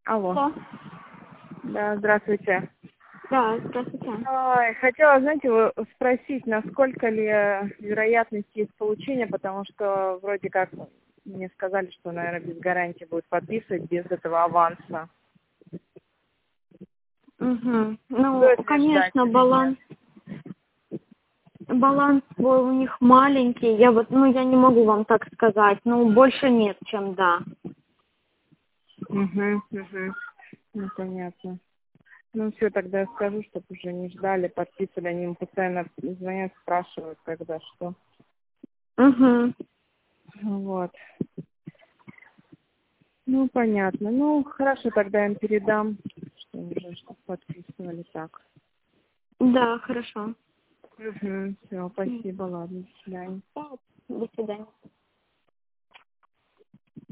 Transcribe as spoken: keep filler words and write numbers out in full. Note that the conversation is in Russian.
Алло. Алло. Да, здравствуйте. Да, здравствуйте. Ой, хотела, знаете, вы- спросить, насколько ли вероятность есть получения, потому что вроде как мне сказали, что, наверное, без гарантии будет подписывать, без этого аванса. Угу. Ну, Стоит ли конечно, ждать или баланс, баланс свой у них маленький. Я вот, ну, я не могу вам так сказать. Ну, больше нет, чем да. Угу, угу. Ну, понятно. Ну, все, тогда я скажу, чтобы уже не ждали, подписывали. Они им постоянно звонят, спрашивают, когда что. Угу. Вот. Ну, понятно. Ну, хорошо, тогда я им передам, что уже что подписывали так. Да, хорошо. Угу. Все, спасибо, ладно, до свидания. До свидания.